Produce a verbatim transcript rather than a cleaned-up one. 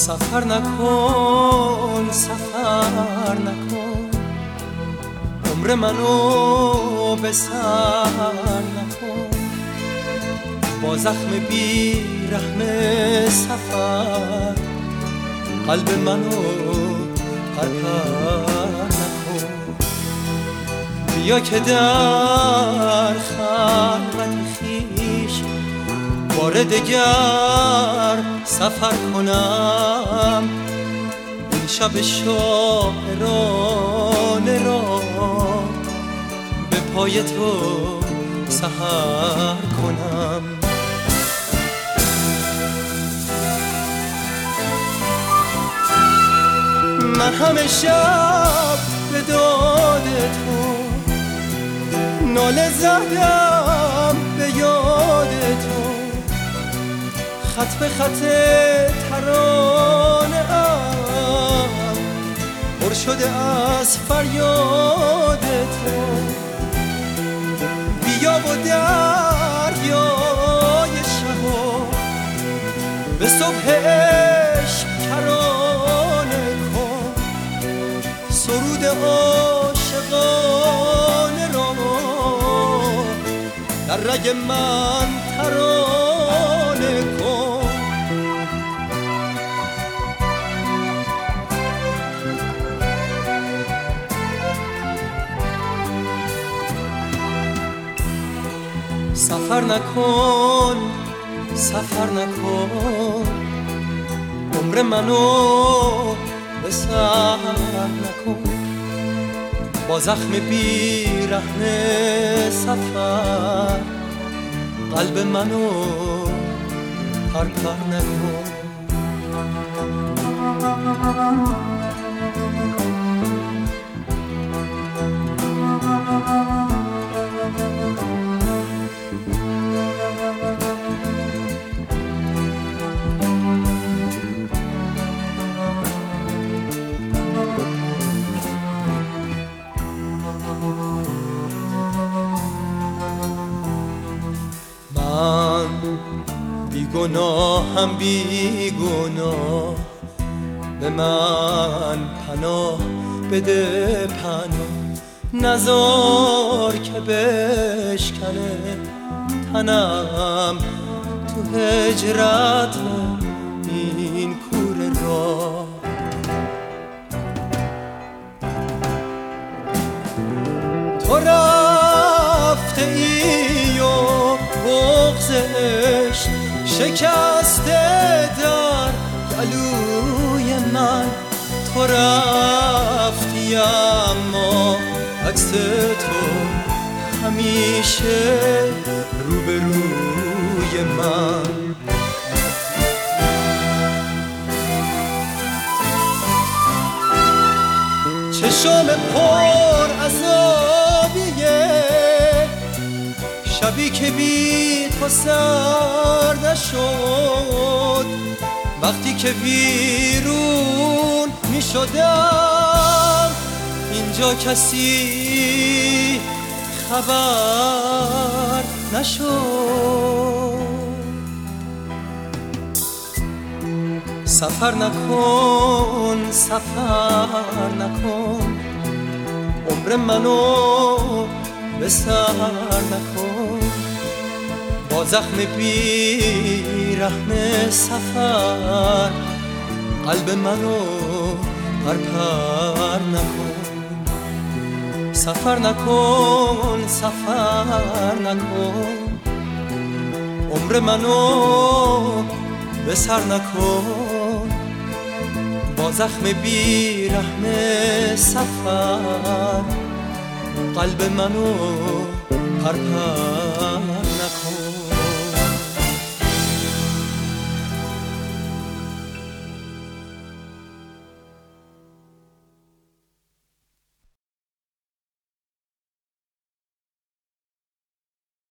سفر نکن سفر نکن، عمر منو به سر نکن. با زخم بی رحم سفر قلب منو پرپر نکن. بیا که در خلوت خویش بار دگر سفر کنم. این شب شاعرانه را به پای تو سحر کنم. من همه شب به داد تو ناله زدم، به یاد تو خط به خط ترانه ام پر شده از فریاد تو. بیا و دریای شبا به صبح عشق کرانه کن. سرود عاشقانه را در رگ من ترانه کن. سفر نکن سفر نکن، عمر منو به سر نکن. با زخم بی رحم سفر قلب منو پرپر نکن. من بی گناهم بی گناه، به من پناه بده پناه. نزار که بشکنه تنم تو هجرت این کوره راه. تو رفته ای و بغض عشق شکسته در گلوی من. تو رفتی اما عکس تو همیشه روبروی من. چشم پر عذابیه شبی که بی تو سر نشد. وقتی که ویرون می شدم اینجا کسی خبر نشد. سفر نکن سفر نکن، عمر منو به سر نکن. با زخم بی رحم سفر قلب منو پرپر نکن. سفر نکن سفر نکن، عمر منو به سر نکن. با زخم بی رحم سفر قلب منو پرپر